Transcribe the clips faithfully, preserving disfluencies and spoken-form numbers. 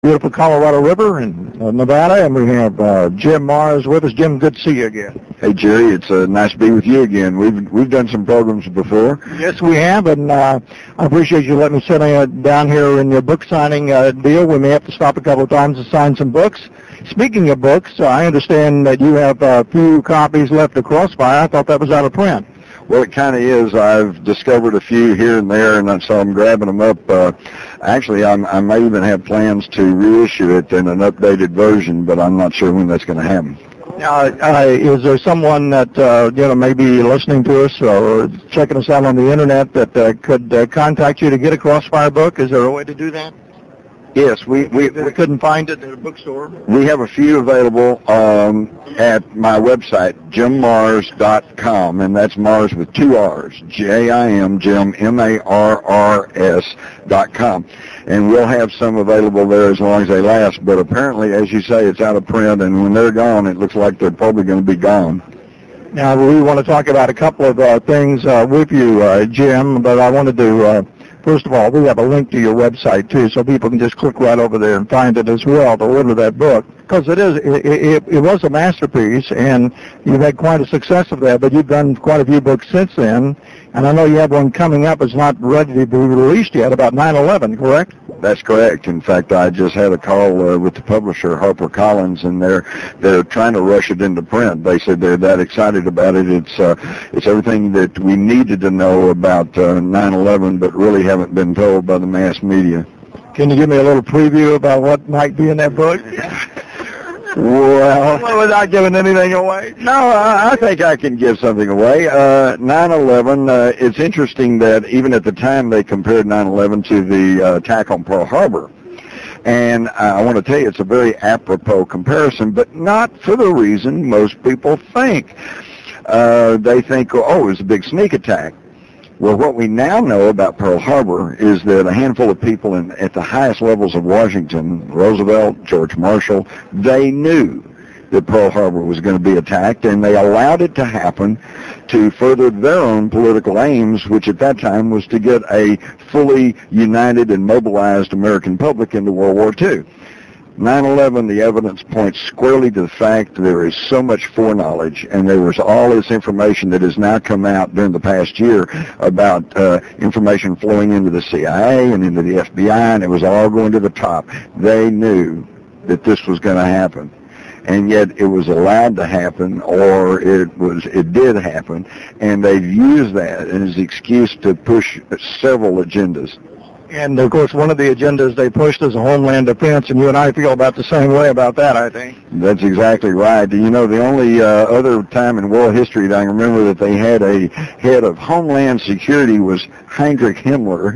beautiful Colorado River in uh, Nevada, and we have uh, Jim Marrs with us. Jim, good to see you again. Hey, Jerry, it's uh, nice to be with you again. We've we've done some programs before. Yes, we have, and uh, I appreciate you letting me sit uh, down here in your book signing uh, deal. We may have to stop a couple of times to sign some books. Speaking of books, uh, I understand that you have a few copies left of Crossfire. I thought that was out of print. Well, it kind of is. I've discovered a few here and there, and so I'm grabbing them up. Uh, actually, I'm, I may even have plans to reissue it in an updated version, but I'm not sure when that's going to happen. Uh, uh, is there someone that uh, you know may be listening to us or checking us out on the internet that uh, could uh, contact you to get a Crossfire book? Is there a way to do that? Yes, we we, we couldn't find it at a bookstore. We have a few available um, at my website, jim marrs dot com, and that's Marrs with two R's, J I M, Jim, M A R R S dot com. And we'll have some available there as long as they last, but apparently, as you say, it's out of print, and when they're gone, it looks like they're probably going to be gone. Now, we want to talk about a couple of uh, things uh, with you, uh, Jim, but I wanted to... Uh, First of all, we have a link to your website, too, so people can just click right over there and find it as well to order that book. Because it is, it, it, it was a masterpiece, and you've had quite a success of that, but you've done quite a few books since then. And I know you have one coming up. It's not ready to be released yet, about nine eleven, correct? That's correct. In fact, I just had a call uh, with the publisher, HarperCollins, and they're they're trying to rush it into print. They said they're that excited about it. It's uh, it's everything that we needed to know about uh, nine eleven, but really haven't been told by the mass media. Can you give me a little preview about what might be in that book? Well, well, without giving anything away. No, I, I think I can give something away. Uh, nine eleven, uh, it's interesting that even at the time they compared nine eleven to the uh, attack on Pearl Harbor. And I want to tell you, it's a very apropos comparison, but not for the reason most people think. Uh, they think, oh, it was a big sneak attack. Well, what we now know about Pearl Harbor is that a handful of people in, at the highest levels of Washington, Roosevelt, George Marshall, they knew that Pearl Harbor was going to be attacked, and they allowed it to happen to further their own political aims, which at that time was to get a fully united and mobilized American public into World War Two. nine eleven, the evidence points squarely to the fact that there is so much foreknowledge, and there was all this information that has now come out during the past year about uh, information flowing into the C I A and into the F B I, and it was all going to the top. They knew that this was going to happen, and yet it was allowed to happen, or it was it did happen, and they've used that as an excuse to push several agendas. And, of course, one of the agendas they pushed is a homeland defense, and you and I feel about the same way about that, I think. That's exactly right. You know, the only uh, other time in world history that I remember that they had a head of homeland security was Heinrich Himmler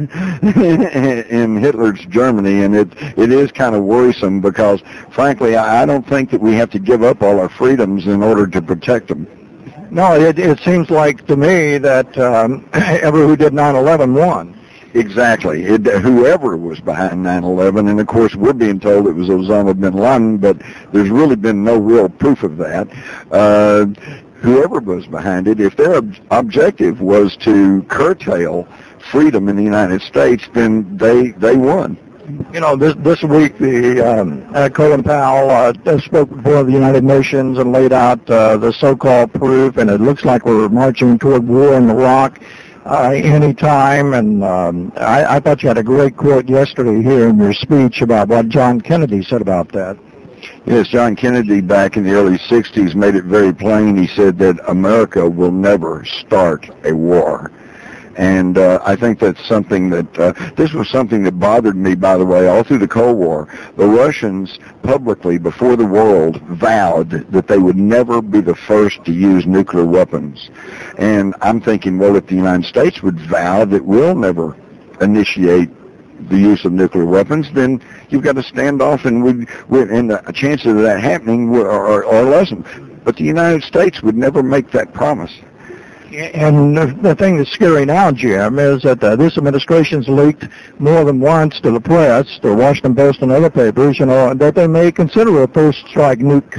in Hitler's Germany, and it, it is kind of worrisome because, frankly, I don't think that we have to give up all our freedoms in order to protect them. No, it, it seems like to me that um, ever who did nine eleven won. Exactly. It, whoever was behind nine eleven, and of course we're being told it was Osama bin Laden, but there's really been no real proof of that. Uh, whoever was behind it, if their ob- objective was to curtail freedom in the United States, then they they won. You know, this this week, the um, uh, Colin Powell uh, spoke before the United Nations and laid out uh, the so-called proof, and it looks like we're marching toward war in Iraq. Uh, any time, and um, I, I thought you had a great quote yesterday here in your speech about what John Kennedy said about that. Yes, John Kennedy back in the early sixties made it very plain. He said that America will never start a war. And uh, I think that's something that, uh, this was something that bothered me, by the way, all through the Cold War. The Russians publicly, before the world, vowed that they would never be the first to use nuclear weapons. And I'm thinking, well, if the United States would vow that we'll never initiate the use of nuclear weapons, then you've got to stand off, and, we'd, we'd, and the chances of that happening are, are, are lessened. But the United States would never make that promise. And the thing that's scary now, Jim, is that uh, this administration's leaked more than once to the press, the Washington Post and other papers, you know, that they may consider a first strike nuke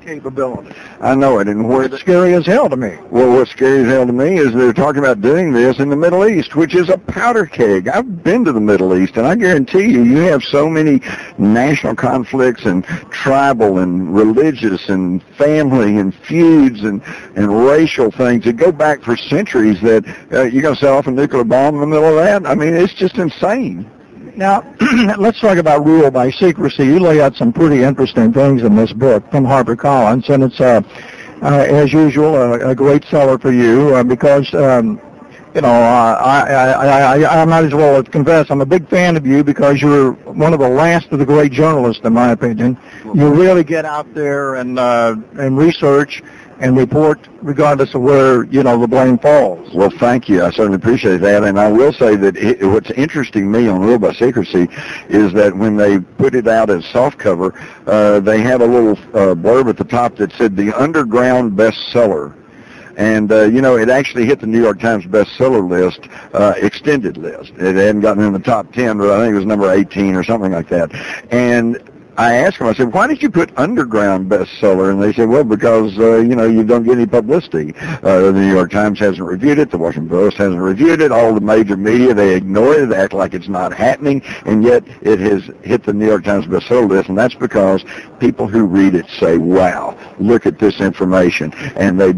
capability. I know it, and where It's scary as hell to me. Well, what's scary as hell to me is they're talking about doing this in the Middle East, which is a powder keg. I've been to the Middle East, and I guarantee you, you have so many national conflicts and tribal and religious and family and feuds and, and racial things that go back for centuries that uh, you're going to set off a nuclear bomb in the middle of that? I mean, it's just insane. Now, let's talk about rule by secrecy. You lay out some pretty interesting things in this book from HarperCollins, and it's, uh, uh, as usual, a, a great seller for you uh, because, um, you know, uh, I, I, I, I might as well confess I'm a big fan of you because you're one of the last of the great journalists, in my opinion. You really get out there and uh, and research and report regardless of where, you know, the blame falls. Well, thank you. I certainly appreciate that. And I will say that it, what's interesting me on Rule by Secrecy is that when they put it out as softcover, uh, they had a little uh, blurb at the top that said the underground bestseller. And, uh, you know, it actually hit the New York Times bestseller list, uh, extended list. It hadn't gotten in the top ten, but I think it was number eighteen or something like that. And I asked them, I said, why did you put underground bestseller? And they said, well, because, uh, you know, you don't get any publicity. Uh, the New York Times hasn't reviewed it. The Washington Post hasn't reviewed it. All the major media, they ignore it. They act like it's not happening. And yet it has hit the New York Times bestseller list. And that's because people who read it say, wow, look at this information. And they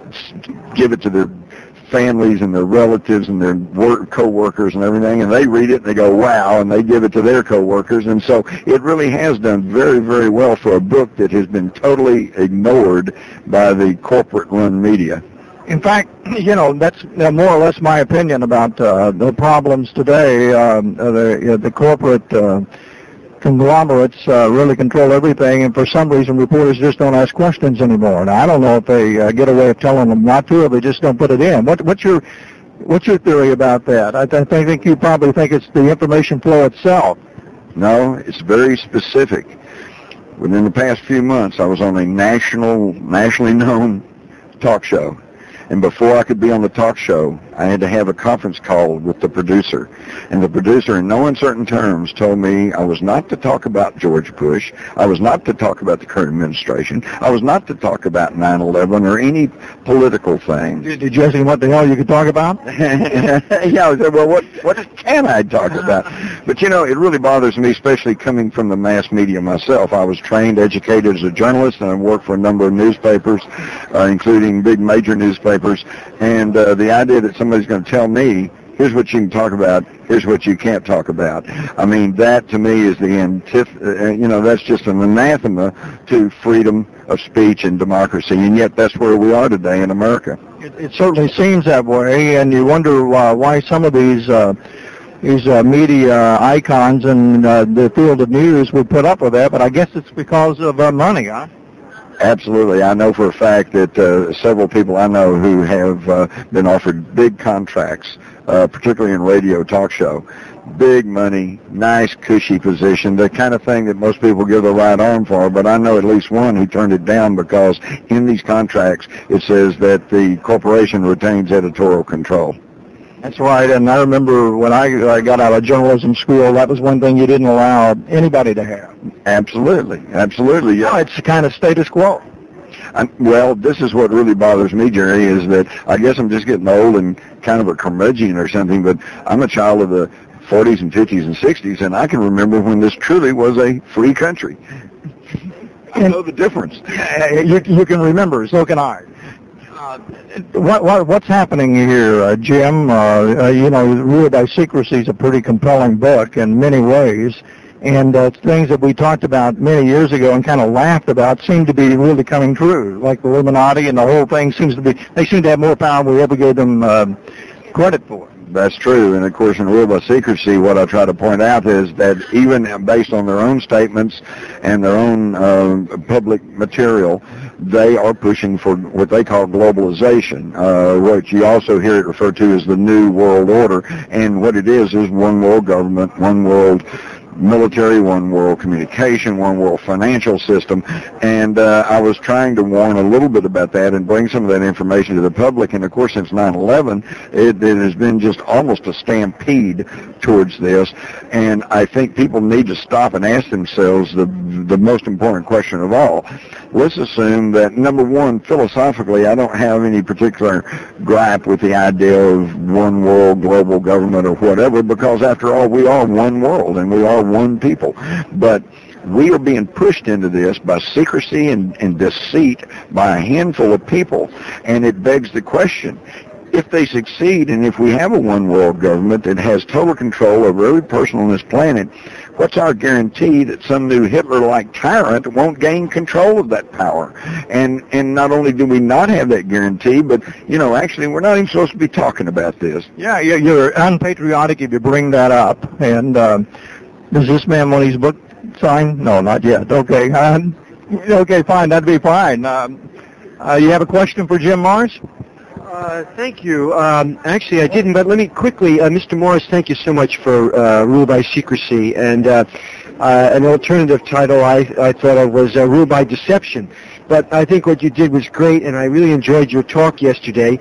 give it to their families and their relatives and their work, co-workers and everything, and they read it and they go, wow, and they give it to their co-workers. And so it really has done very, very well for a book that has been totally ignored by the corporate-run media. In fact, you know, that's more or less my opinion about uh, the problems today. Um, the, uh, the corporate uh, conglomerates uh, really control everything, and for some reason reporters just don't ask questions anymore. Now, I don't know if they uh, get away with telling them not to, or they just don't put it in. What, what's your what's your theory about that? I, th- I think you probably think it's the information flow itself. No, it's very specific. Within the past few months, I was on a national, nationally known talk show. And before I could be on the talk show, I had to have a conference call with the producer. And the producer, in no uncertain terms, told me I was not to talk about George Bush. I was not to talk about the current administration. I was not to talk about nine eleven or any political thing. Did, did you ask him what the hell you could talk about? Yeah, I said, well, what, what can I talk about? But, you know, it really bothers me, especially coming from the mass media myself. I was trained, educated as a journalist, and I worked for a number of newspapers, uh, including big major newspapers. And uh, the idea that somebody's going to tell me, here's what you can talk about, here's what you can't talk about. I mean, that to me is the antith- uh, you know, that's just an anathema to freedom of speech and democracy. And yet that's where we are today in America. It, it certainly seems that way, and you wonder uh, why some of these uh, these uh, media icons in uh, the field of news would put up with that, but I guess it's because of uh, money, huh? Absolutely. I know for a fact that uh, several people I know who have uh, been offered big contracts, uh, particularly in radio talk show, big money, nice, cushy position, the kind of thing that most people give their right arm for, but I know at least one who turned it down because in these contracts it says that the corporation retains editorial control. That's right, and I remember when I, I got out of journalism school, that was one thing you didn't allow anybody to have. Absolutely, absolutely. Yeah. Now it's kind of status quo. I'm, well, this is what really bothers me, Jerry, is that I guess I'm just getting old and kind of a curmudgeon or something, but I'm a child of the forties and fifties and sixties, and I can remember when this truly was a free country. I know the difference. You, you can remember, so can I. Uh, what, what what's happening here, uh, Jim? Uh, uh, you know, Rule by Secrecy is a pretty compelling book in many ways, and uh, things that we talked about many years ago and kind of laughed about seem to be really coming true. Like the Illuminati and the whole thing seems to be. They seem to have more power than we ever gave them uh, credit for. That's true, and of course in Rule by Secrecy, what I try to point out is that even based on their own statements and their own uh, public material, they are pushing for what they call globalization, uh, which you also hear it referred to as the New World Order, and what it is is one world government, one world military, one world communication, one world financial system, and uh, I was trying to warn a little bit about that and bring some of that information to the public, and of course since nine eleven, it, it has been just almost a stampede towards this, and I think people need to stop and ask themselves the, the most important question of all. let's assume that, number one, philosophically, I don't have any particular gripe with the idea of one world, global government, or whatever, because after all, we are one world and we are one people. But we are being pushed into this by secrecy and, and deceit by a handful of people, and it begs the question, if they succeed and if we have a one-world government that has total control over every person on this planet, what's our guarantee that some new Hitler-like tyrant won't gain control of that power? And and not only do we not have that guarantee, but, you know, actually we're not even supposed to be talking about this. Yeah, you're unpatriotic if you bring that up. And uh, does this man want his book signed? No, not yet. Okay. Uh, okay, fine. That'd be fine. Um, uh, you have a question for Jim Morris? Uh, thank you. Um, actually, I didn't, but let me quickly, uh, Mister Morris, thank you so much for uh, Rule by Secrecy. And uh, uh, an alternative title I, I thought of was uh, Rule by Deception. But I think what you did was great, and I really enjoyed your talk yesterday.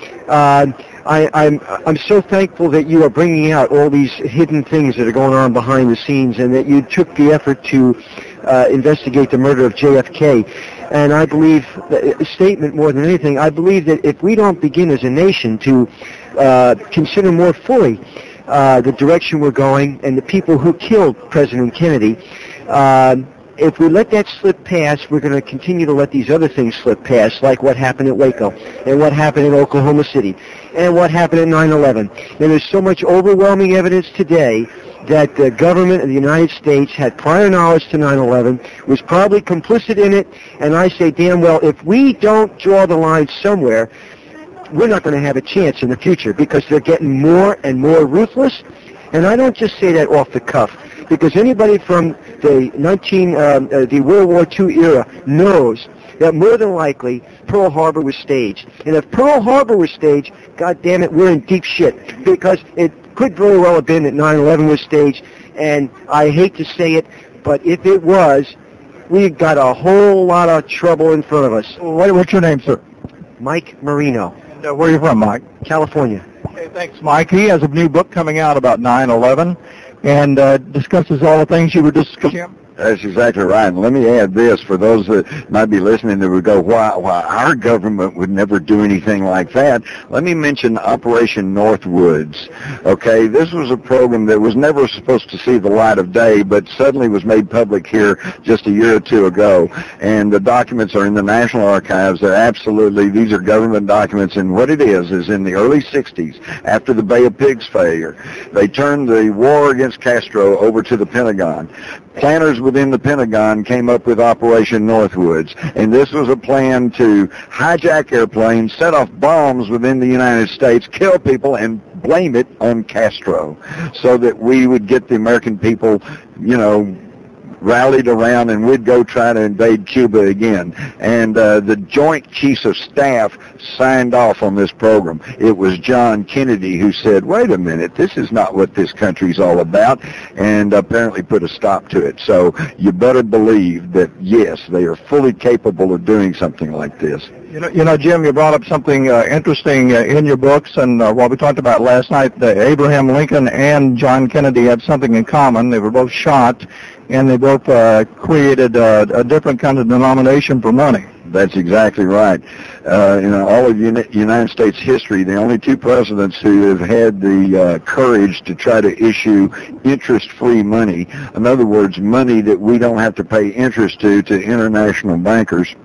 Uh, I, I'm I'm so thankful that you are bringing out all these hidden things that are going on behind the scenes, and that you took the effort to uh, investigate the murder of J F K. And I believe, a statement more than anything, I believe that if we don't begin as a nation to uh, consider more fully uh, the direction we're going and the people who killed President Kennedy, uh, if we let that slip past, we're going to continue to let these other things slip past, like what happened at Waco, and what happened in Oklahoma City, and what happened at nine eleven. And there's so much overwhelming evidence today that the government of the United States had prior knowledge to nine eleven, was probably complicit in it, and I say damn well, if we don't draw the line somewhere, we're not going to have a chance in the future, because they're getting more and more ruthless. And I don't just say that off the cuff, because anybody from the nineteen um, uh, the World War Two era knows that more than likely Pearl Harbor was staged. And if Pearl Harbor was staged, God damn it, we're in deep shit, because it could very well have been that nine eleven was staged, and I hate to say it, but if it was, we've got a whole lot of trouble in front of us. What, what's your name, sir? Mike Marino. And, uh, where are you from, Mike? California. Okay, thanks, Mike. He has a new book coming out about nine eleven and uh, discusses all the things you were discussing. That's exactly right. And let me add this for those that might be listening that would go, why, why our government would never do anything like that. Let me mention Operation Northwoods. Okay, this was a program that was never supposed to see the light of day, but suddenly was made public here just a year or two ago. And the documents are in the National Archives. They're absolutely, these are government documents. And what it is, is in the early sixties, after the Bay of Pigs failure, they turned the war against Castro over to the Pentagon. Planners within the Pentagon came up with Operation Northwoods, and this was a plan to hijack airplanes, set off bombs within the United States, kill people, and blame it on Castro, so that we would get the American people, you know, rallied around, and we'd go try to invade Cuba again. And uh, the Joint Chiefs of Staff signed off on this program. It was John Kennedy who said, wait a minute, this is not what this country's all about, and apparently put a stop to it. So you better believe that, yes, they are fully capable of doing something like this. You know, you know, Jim, you brought up something uh, interesting uh, in your books, and uh, what we talked about last night, that Abraham Lincoln and John Kennedy had something in common. They were both shot, and they both uh, created uh, a different kind of denomination for money. That's exactly right. Uh, in all of uni- United States history, the only two presidents who have had the uh, courage to try to issue interest-free money, in other words, money that we don't have to pay interest to, to international bankers,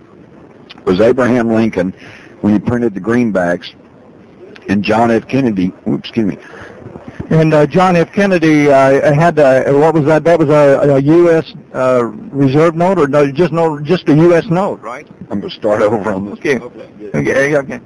was Abraham Lincoln when he printed the greenbacks, and John F. Kennedy, oops, excuse me. And uh, John F. Kennedy uh, had, uh, what was that? That was a, a U S Uh, reserve note, or no, just no, just a U S note, right? I'm going to start over on this. Okay. Okay. Okay.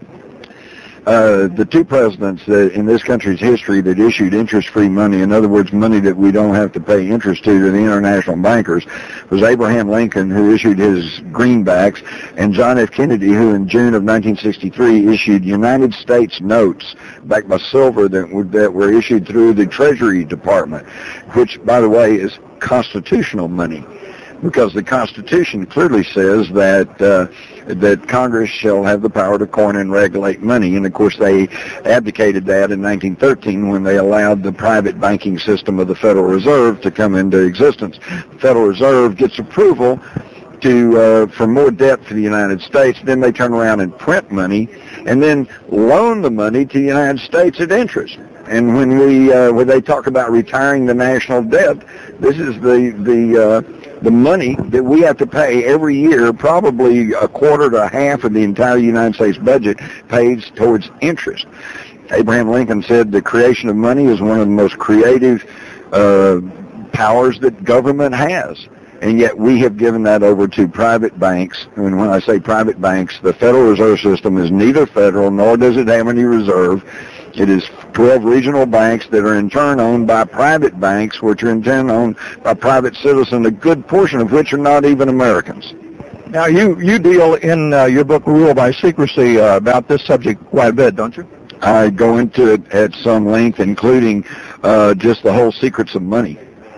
Uh, the two presidents that in this country's history that issued interest-free money, in other words, money that we don't have to pay interest to to the international bankers, was Abraham Lincoln, who issued his greenbacks, and John F. Kennedy, who in June of nineteen sixty-three issued United States notes backed by silver that were, that were issued through the Treasury Department, which, by the way, is constitutional money, because the Constitution clearly says that uh, that Congress shall have the power to coin and regulate money. And, of course, they abdicated that in nineteen thirteen when they allowed the private banking system of the Federal Reserve to come into existence. The Federal Reserve gets approval to uh, for more debt for the United States. Then they turn around and print money and then loan the money to the United States at interest. And when we uh, when they talk about retiring the national debt, this is the the uh, the money that we have to pay every year. Probably a quarter to a half of the entire United States budget pays towards interest. Abraham Lincoln said the creation of money is one of the most creative uh, powers that government has. And yet we have given that over to private banks. And when I say private banks, the Federal Reserve System is neither federal nor does it have any reserve. It is twelve regional banks that are in turn owned by private banks, which are in turn owned by private citizens, a good portion of which are not even Americans. Now, you, you deal in uh, your book, Rule by Secrecy, uh, about this subject quite a bit, don't you? I go into it at some length, including uh, just the whole secrets of money.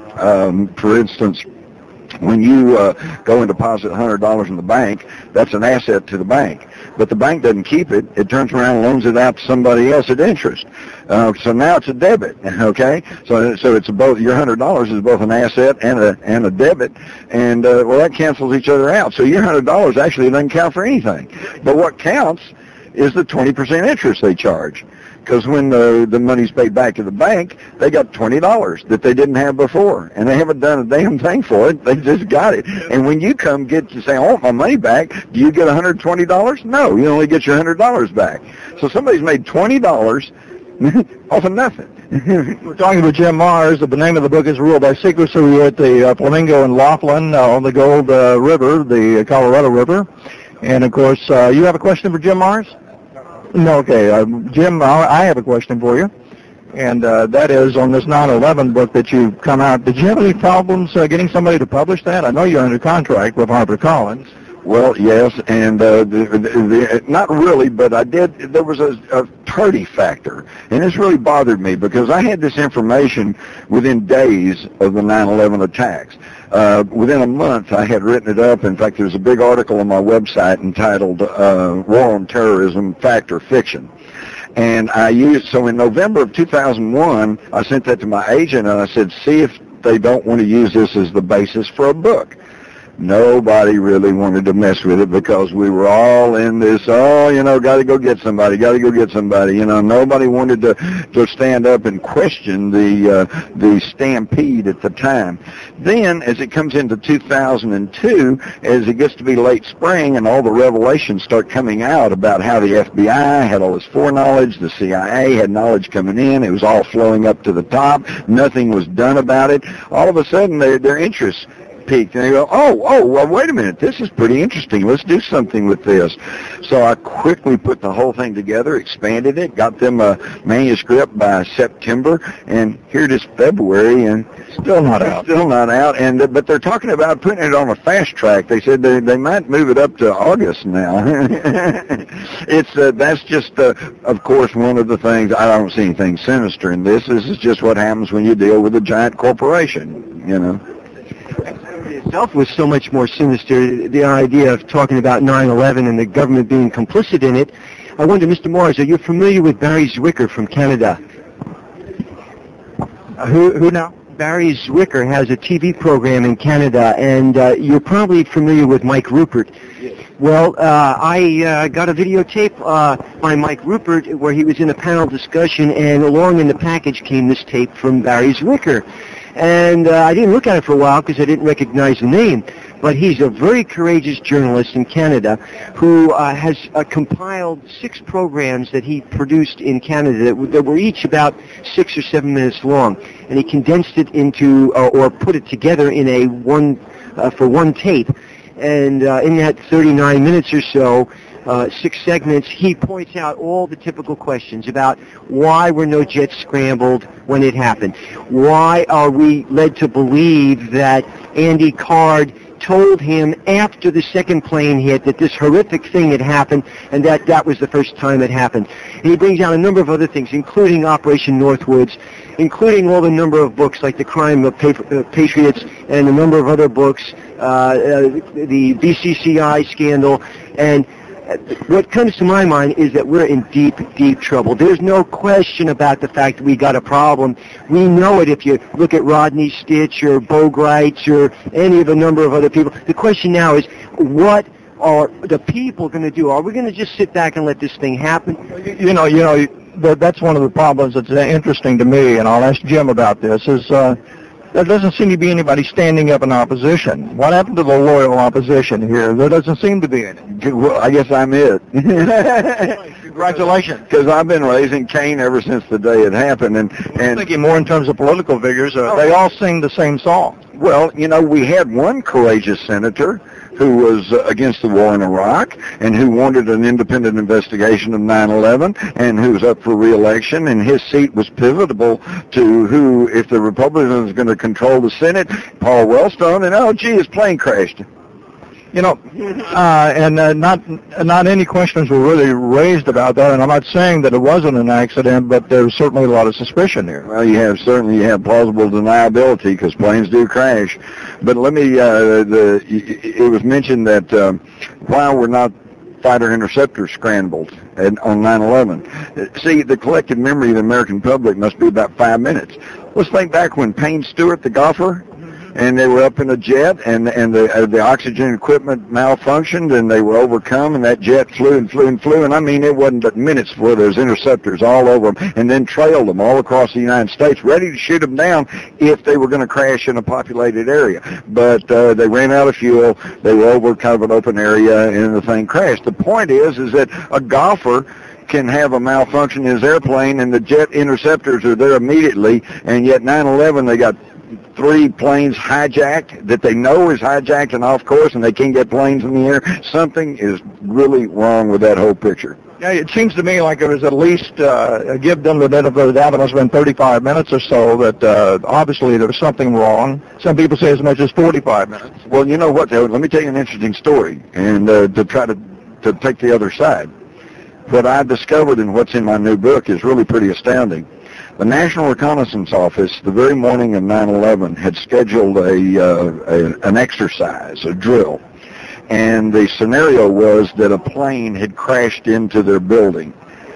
Um, for instance, when you uh, go and deposit one hundred dollars in the bank, that's an asset to the bank. But the bank doesn't keep it. It turns around and loans it out to somebody else at interest. Uh, so now it's a debit, okay? So so it's both, your one hundred dollars is both an asset and a and a debit. And, uh, well, that cancels each other out. So your one hundred dollars actually doesn't count for anything. But what counts is the twenty percent interest they charge. Because when the, the money's paid back to the bank, they got twenty dollars that they didn't have before. And they haven't done a damn thing for it. They just got it. And when you come get to say, I want my money back, do you get one hundred twenty dollars? No, you only get your one hundred dollars back. So somebody's made twenty dollars off of nothing. We're talking with Jim Marrs. The name of the book is Rule by Secrecy. We're at the uh, Flamingo in Laughlin uh, on the Gold uh, River, the Colorado River. And, of course, uh, you have a question for Jim Marrs? No, okay. Uh, Jim, I have a question for you, and uh, that is on this nine eleven book that you've come out. Did you have any problems uh, getting somebody to publish that? I know you're under contract with HarperCollins. Well, yes, and uh, the, the, the, not really, but I did. There was a, a tardy factor, and this really bothered me because I had this information within days of the nine eleven attacks. Uh, within a month, I had written it up. In fact, there's a big article on my website entitled uh, War on Terrorism, Fact or Fiction. And I used, so in November of two thousand one, I sent that to my agent, and I said, see if they don't want to use this as the basis for a book. Nobody really wanted to mess with it because we were all in this, oh, you know, got to go get somebody, got to go get somebody. You know, nobody wanted to, to stand up and question the uh, the stampede at the time. Then, as it comes into two thousand two, as it gets to be late spring and all the revelations start coming out about how the F B I had all this foreknowledge, the C I A had knowledge coming in, it was all flowing up to the top, nothing was done about it, all of a sudden their, their interest peaked, and they go, oh, oh, well, wait a minute, this is pretty interesting. Let's do something with this. So I quickly put the whole thing together, expanded it, got them a manuscript by September, and here it is February, and still not out. Still not out, and but they're talking about putting it on a fast track. They said they they might move it up to August now. It's uh, that's just, uh, of course, one of the things. I don't see anything sinister in this. This is just what happens when you deal with a giant corporation, you know. Itself was so much more sinister, the idea of talking about nine eleven and the government being complicit in it. I wonder, Mister Morris, are you familiar with Barry Zwicker from Canada? Uh, who, who now? Barry Zwicker has a T V program in Canada, and uh, you're probably familiar with Mike Rupert. Yes. Well, uh, I uh, got a videotape uh, by Mike Rupert where he was in a panel discussion, and along in the package came this tape from Barry Zwicker. And uh, I didn't look at it for a while because I didn't recognize the name. But he's a very courageous journalist in Canada who uh, has uh, compiled six programs that he produced in Canada that, w- that were each about six or seven minutes long. And he condensed it into, uh, or put it together in a one, uh, for one tape. And uh, in that thirty-nine minutes or so, Uh, six segments, he points out all the typical questions about why were no jets scrambled when it happened. Why are we led to believe that Andy Card told him after the second plane hit that this horrific thing had happened and that that was the first time it happened. And he brings out a number of other things, including Operation Northwoods, including all the number of books like The Crime of Patriots and a number of other books, uh, uh, the B C C I scandal, and what comes to my mind is that we're in deep, deep trouble. There's no question about the fact that we got a problem. We know it if you look at Rodney Stitch or Bogarts or any of a number of other people. The question now is, what are the people going to do? Are we going to just sit back and let this thing happen? You know, you know, that, that's one of the problems that's interesting to me, and I'll ask Jim about this, is uh, there doesn't seem to be anybody standing up in opposition. What happened to the loyal opposition here? There doesn't seem to be any. Well, I guess I'm it. Congratulations. Because I've been raising Cain ever since the day it happened. And, and I'm thinking more in terms of political figures. Uh, they all sing the same song. Well, you know, we had one courageous senator who was uh, against the war in Iraq and who wanted an independent investigation of nine eleven and who was up for re-election, and his seat was pivotal to who, if the Republicans are going to control the Senate, Paul Wellstone, and oh, gee, his plane crashed. You know, uh, and uh, not not any questions were really raised about that, and I'm not saying that it wasn't an accident, but there's certainly a lot of suspicion here. Well, you have certainly you have plausible deniability because planes do crash. But let me, uh, the it was mentioned that um, while we're not fighter interceptors scrambled and, on nine eleven, see, the collective memory of the American public must be about five minutes. Let's think back when Payne Stewart, the golfer, and they were up in a jet, and and the uh, the oxygen equipment malfunctioned, and they were overcome, and that jet flew and flew and flew, and I mean, it wasn't but minutes before there was interceptors all over them, and then trailed them all across the United States, ready to shoot them down if they were going to crash in a populated area. But uh, they ran out of fuel, they were over kind of an open area, and the thing crashed. The point is, is that a golfer can have a malfunction in his airplane, and the jet interceptors are there immediately, and yet nine eleven, they got three planes hijacked that they know is hijacked and off course, and they can't get planes in the air. Something is really wrong with that whole picture. Yeah, it seems to me like it was at least, uh, give them the benefit of the doubt, it must have been thirty-five minutes or so, that uh, obviously there was something wrong. Some people say as much as forty-five minutes. Well, you know what, though? Let me tell you an interesting story, and uh, to try to, to take the other side. What I discovered in what's in my new book is really pretty astounding. The National Reconnaissance Office, the very morning of nine eleven, had scheduled a, uh, a an exercise, a drill, and the scenario was that a plane had crashed into their building.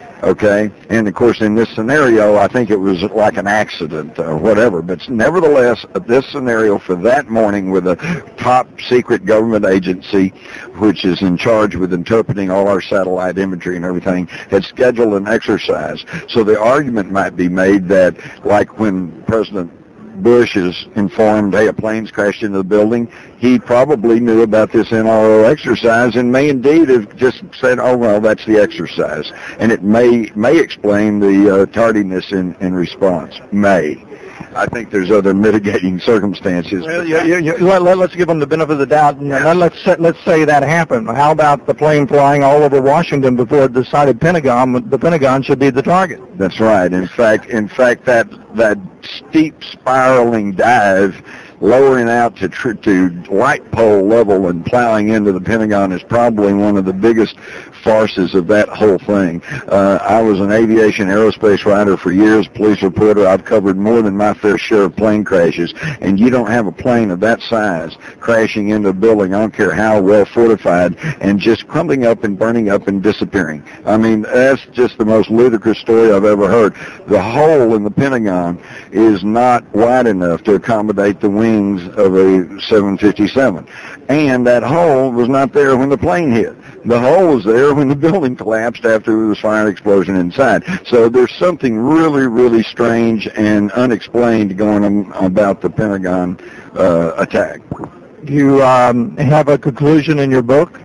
Okay, and of course in this scenario, I think it was like an accident or whatever, but nevertheless, this scenario for that morning with a top secret government agency, which is in charge with interpreting all our satellite imagery and everything, had scheduled an exercise. So the argument might be made that, like when President Bush is informed, hey, a plane's crashed into the building, he probably knew about this N R O exercise and may indeed have just said, oh, well, that's the exercise. And it may may explain the uh, tardiness in, in response. May. I think there's other mitigating circumstances. Well, you, you, you, let, let, let's give them the benefit of the doubt, and let, let's, say, let's say that happened. How about the plane flying all over Washington before it decided Pentagon, the Pentagon should be the target? That's right. In fact, in fact, that that steep spiraling dive, lowering out to tr- to light pole level and plowing into the Pentagon is probably one of the biggest farces of that whole thing. Uh, I was an aviation aerospace writer for years, police reporter. I've covered more than my fair share of plane crashes, and you don't have a plane of that size crashing into a building, I don't care how well fortified, and just crumbling up and burning up and disappearing. I mean, that's just the most ludicrous story I've ever heard. The hole in the Pentagon is not wide enough to accommodate the wings of a seven fifty-seven. And that hole was not there when the plane hit. The hole was there when the building collapsed after there was fire and explosion inside. So there's something really, really strange and unexplained going on about the Pentagon uh, attack. Do you um, have a conclusion in your book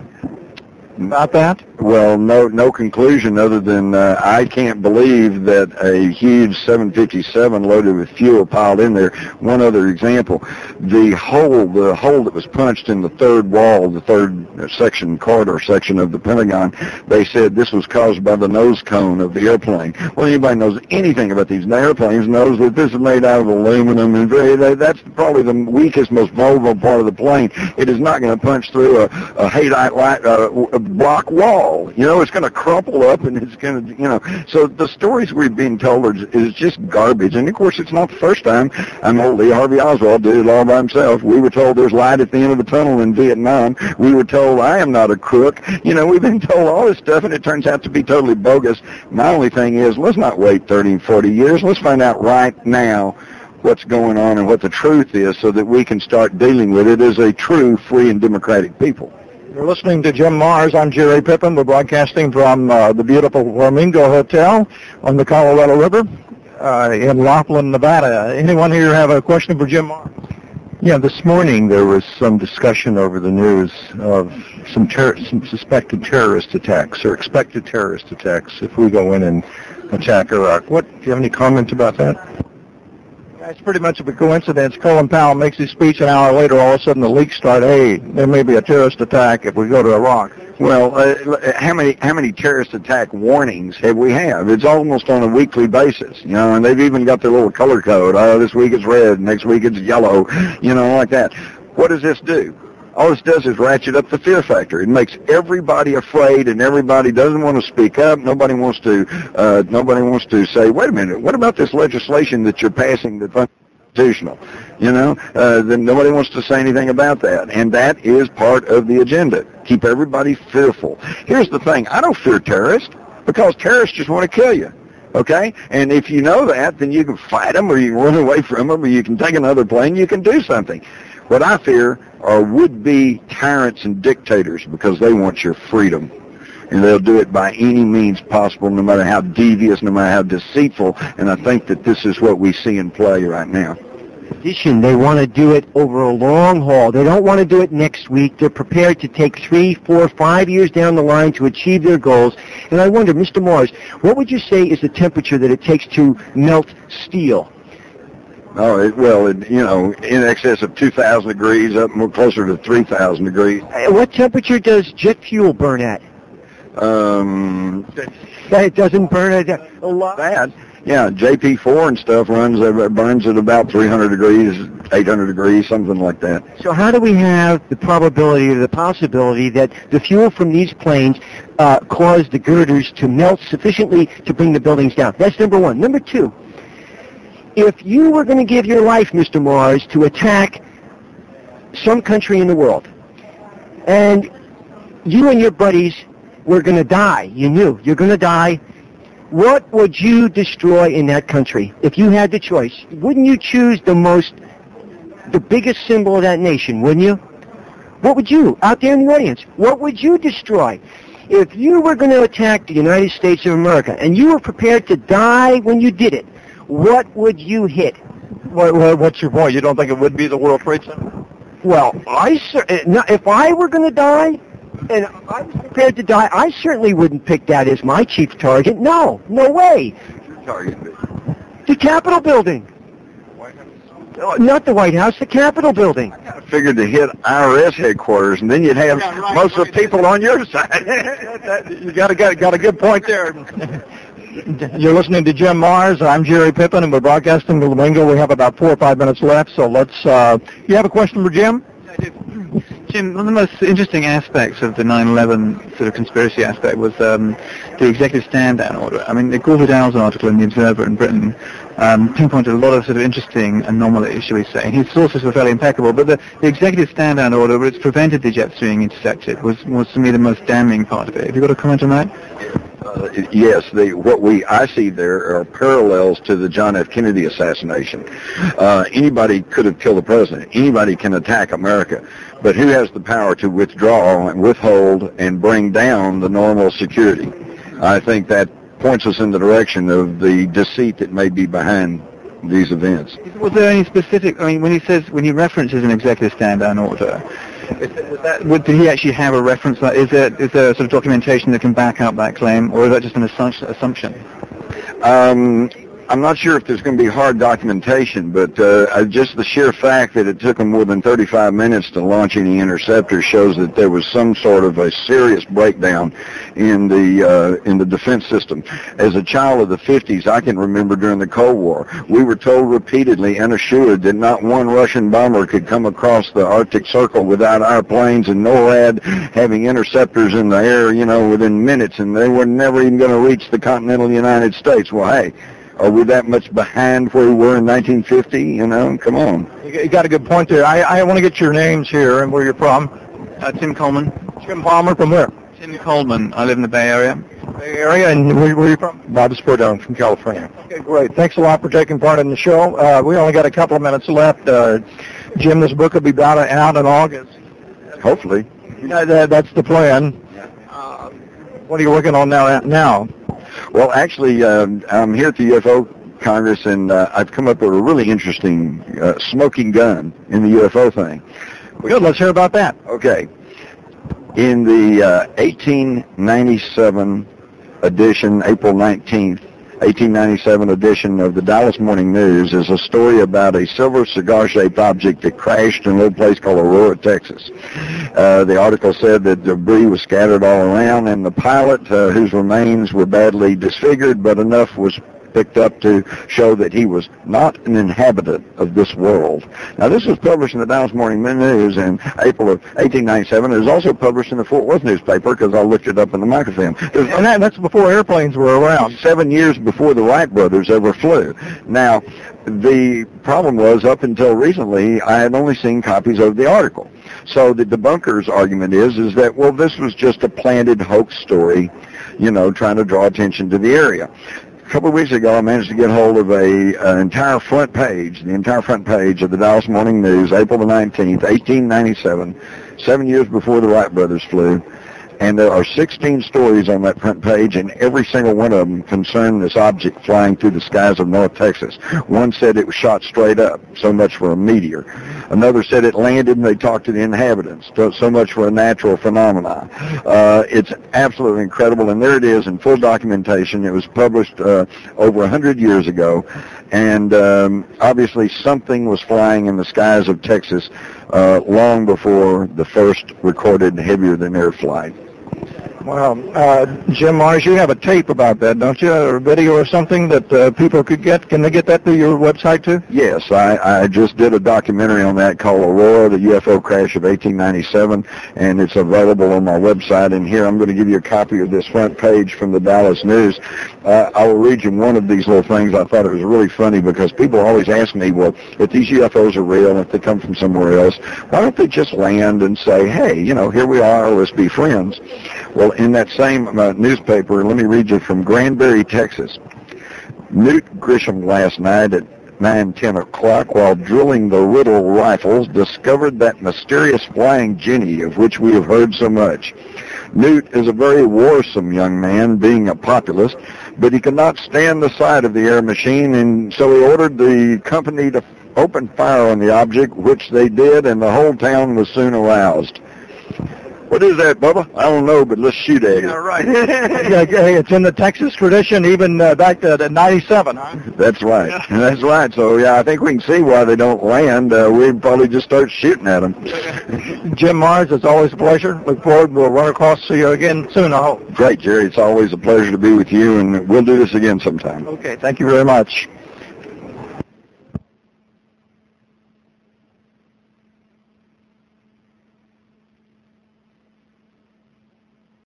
about that? Well, no, no conclusion other than uh, I can't believe that a huge seven fifty-seven loaded with fuel piled in there. One other example, the hole, the hole that was punched in the third wall, the third section, corridor section of the Pentagon, they said this was caused by the nose cone of the airplane. Well, anybody knows anything about these airplanes knows that this is made out of aluminum, and very, that's probably the weakest, most vulnerable part of the plane. It is not going to punch through a, a halide light, uh, block wall. You know, it's going to crumple up and it's going to, you know. So the stories we've been told are, is just garbage. And, of course, it's not the first time. I'm old Lee Harvey Oswald did it all by himself. We were told there's light at the end of the tunnel in Vietnam. We were told I am not a crook. You know, we've been told all this stuff, and it turns out to be totally bogus. My only thing is, let's not wait thirty and forty years. Let's find out right now what's going on and what the truth is so that we can start dealing with it as a true, free, and democratic people. You're listening to Jim Marrs. I'm Jerry Pippin. We're broadcasting from uh, the beautiful Flamingo Hotel on the Colorado River uh, in Laughlin, Nevada. Anyone here have a question for Jim Marrs? Yeah, this morning there was some discussion over the news of some, ter- some suspected terrorist attacks or expected terrorist attacks if we go in and attack Iraq. What, do you have any comment about that? It's pretty much of a coincidence. Colin Powell makes his speech an hour later. All of a sudden, the leaks start. Hey, there may be a terrorist attack if we go to Iraq. Well, uh, how many how many terrorist attack warnings have we have? It's almost on a weekly basis, you know. And they've even got their little color code. Oh, this week it's red, next week it's yellow, you know, like that. What does this do? All this does is ratchet up the fear factor. It makes everybody afraid, and everybody doesn't want to speak up. Nobody wants to. Uh, nobody wants to say, "Wait a minute, what about this legislation that you're passing that's unconstitutional?" You know, uh, then nobody wants to say anything about that, and that is part of the agenda. Keep everybody fearful. Here's the thing: I don't fear terrorists because terrorists just want to kill you. Okay? And if you know that, then you can fight them, or you can run away from them, or you can take another plane. You can do something. What I fear are would-be tyrants and dictators because they want your freedom. And they'll do it by any means possible, no matter how devious, no matter how deceitful. And I think that this is what we see in play right now. They want to do it over a long haul. They don't want to do it next week. They're prepared to take three, four, five years down the line to achieve their goals. And I wonder, Mister Marrs, what would you say is the temperature that it takes to melt steel? Oh, it, well, it, you know, in excess of two thousand degrees, up more closer to three thousand degrees. What temperature does jet fuel burn at? Um, It doesn't burn at a lot. Bad. Yeah, J P four and stuff runs, uh, burns at about three hundred degrees, eight hundred degrees, something like that. So how do we have the probability or the possibility that the fuel from these planes uh, cause the girders to melt sufficiently to bring the buildings down? That's number one. Number two, if you were going to give your life, Mister Marrs, to attack some country in the world, and you and your buddies were going to die, you knew you're going to die, what would you destroy in that country if you had the choice? Wouldn't you choose the most, the biggest symbol of that nation, wouldn't you? What would you, out there in the audience, what would you destroy? If you were going to attack the United States of America and you were prepared to die when you did it, what would you hit? What, what's your point? You don't think it would be the World Trade Center? Well, I if I were going to die, and I was prepared to die, I certainly wouldn't pick that as my chief target. No, no way. Your target. The Capitol building. White House. Oh, not the White House, the Capitol building. I figured to hit I R S headquarters, and then you'd have yeah, right, most right, of the people right. on your side. You got a got, got a good point there. You're listening to Jim Marrs. I'm Jerry Pippin, and we're broadcasting to Flamingo. We have about four or five minutes left, so let's. Uh, you have a question for Jim? I do. Jim, one of the most interesting aspects of the nine eleven sort of conspiracy aspect was um, the executive stand-down order. I mean, the Gore Vidal's article in The Observer in Britain um, pinpointed a lot of sort of interesting anomalies, shall we say. His sources were fairly impeccable, but the, the executive stand-down order, which prevented the jets being intercepted, was, was to me the most damning part of it. Have you got a comment on that? Uh, yes, the, what we I see there are parallels to the John F. Kennedy assassination. Uh, anybody could have killed the president. Anybody can attack America. But who has the power to withdraw and withhold and bring down the normal security? I think that points us in the direction of the deceit that may be behind these events. Was there any specific, I mean, when he says, when he references an executive stand-down order, is that, would, did he actually have a reference? Is there, is there a sort of documentation that can back up that claim, or is that just an assumption? Um, I'm not sure if there's going to be hard documentation, but uh, just the sheer fact that it took them more than thirty-five minutes to launch any interceptor shows that there was some sort of a serious breakdown in the uh, in the defense system. As a child of the fifties, I can remember during the Cold War, we were told repeatedly and assured that not one Russian bomber could come across the Arctic Circle without our planes and NORAD having interceptors in the air, you know, within minutes, and they were never even going to reach the continental United States. Well, hey, are we that much behind where we were in nineteen fifty? You know, come on. You got a good point there. I, I want to get your names here and where you're from. Uh, Tim Coleman. Tim Palmer, from where? Tim Coleman. I live in the Bay Area. Bay Area, and where, where are you from? Bob Spordown from California. Okay, great. Thanks a lot for taking part in the show. Uh, we only got a couple of minutes left. Uh, Jim, this book will be out, out in August. Hopefully. Uh, that, that's the plan. Uh, what are you working on now? Now? Well, actually, um, I'm here at the U F O Congress, and uh, I've come up with a really interesting uh, smoking gun in the U F O thing. Good. Let's hear about that. Okay. In the uh, eighteen ninety-seven edition, April nineteenth, eighteen ninety-seven edition of the Dallas Morning News is a story about a silver cigar-shaped object that crashed in a little place called Aurora, Texas. Uh, the article said that debris was scattered all around, and the pilot, uh, whose remains were badly disfigured, but enough was picked up to show that he was not an inhabitant of this world. Now, this was published in the Dallas Morning News in April of eighteen ninety-seven. It was also published in the Fort Worth newspaper because I looked it up in the microfilm. It was, and that, that's before airplanes were around. Seven years before the Wright brothers ever flew. Now, the problem was, up until recently, I had only seen copies of the article. So the debunker's argument is, is that, well, this was just a planted hoax story, you know, trying to draw attention to the area. A couple of weeks ago, I managed to get hold of a an entire front page, the entire front page of the Dallas Morning News, April the nineteenth, eighteen ninety-seven, seven years before the Wright brothers flew. And there are sixteen stories on that front page, and every single one of them concerned this object flying through the skies of North Texas. One said it was shot straight up, so much for a meteor. Another said it landed and they talked to the inhabitants, so, so much for a natural phenomenon. Uh, it's absolutely incredible, and there it is in full documentation. It was published uh, over one hundred years ago, and um, obviously something was flying in the skies of Texas uh, long before the first recorded heavier-than-air flight. Well, uh, Jim Marrs, you have a tape about that, don't you? Or a video or something that uh, people could get? Can they get that through your website, too? Yes, I, I just did a documentary on that called Aurora, the U F O crash of eighteen ninety-seven, and it's available on my website. And here I'm going to give you a copy of this front page from the Dallas News. Uh, I will read you one of these little things. I thought it was really funny because people always ask me, well, if these U F Os are real, if they come from somewhere else, why don't they just land and say, hey, you know, here we are, let's be friends? Well, in that same uh, newspaper, let me read you from Granbury, Texas. Newt Grisham last night at nine ten o'clock, while drilling the Riddle rifles, discovered that mysterious flying Jenny of which we have heard so much. Newt is a very warsome young man, being a populist, but he could not stand the sight of the air machine, and so he ordered the company to open fire on the object, which they did, and the whole town was soon aroused. What is that, Bubba? I don't know, but let's shoot at it. Yeah, right. yeah, hey, it's in the Texas tradition, even uh, back to, to ninety-seven, huh? That's right. Yeah. That's right. So, yeah, I think we can see why they don't land. Uh, we'd probably just start shooting at them. Jim Marrs, it's always a pleasure. Look forward. We'll run across to you again soon, I hope. Great, Jerry. It's always a pleasure to be with you, and we'll do this again sometime. Okay, thank you very much.